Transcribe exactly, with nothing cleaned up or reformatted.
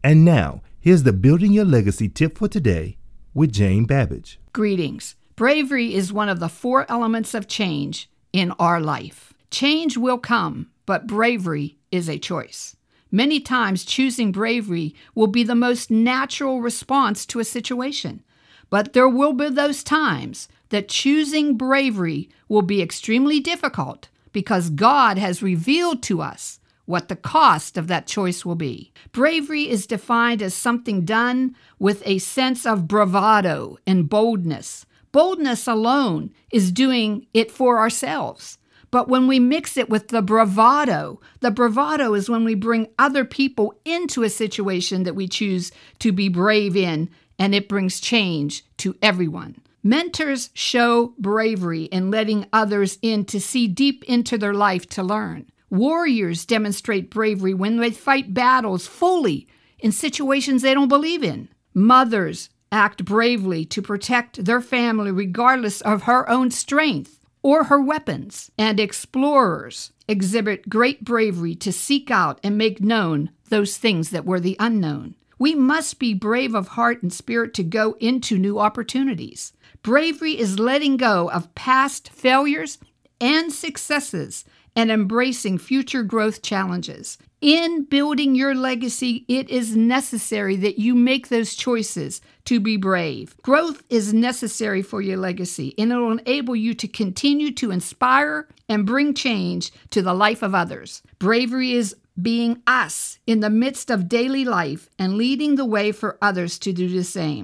And now, here's the Building Your Legacy tip for today with Jane Babbage. Greetings. Bravery is one of the four elements of change in our life. Change will come, but bravery is a choice. Many times, choosing bravery will be the most natural response to a situation. But there will be those times that choosing bravery will be extremely difficult because God has revealed to us what the cost of that choice will be. Bravery is defined as something done with a sense of bravado and boldness. Boldness alone is doing it for ourselves. But when we mix it with the bravado, the bravado is when we bring other people into a situation that we choose to be brave in, and it brings change to everyone. Mentors show bravery in letting others in to see deep into their life to learn. Warriors demonstrate bravery when they fight battles fully in situations they don't believe in. Mothers act bravely to protect their family regardless of her own strength or her weapons. And explorers exhibit great bravery to seek out and make known those things that were the unknown. We must be brave of heart and spirit to go into new opportunities. Bravery is letting go of past failures and successes and embracing future growth challenges. In building your legacy, it is necessary that you make those choices to be brave. Growth is necessary for your legacy, and it will enable you to continue to inspire and bring change to the life of others. Bravery is being us in the midst of daily life and leading the way for others to do the same.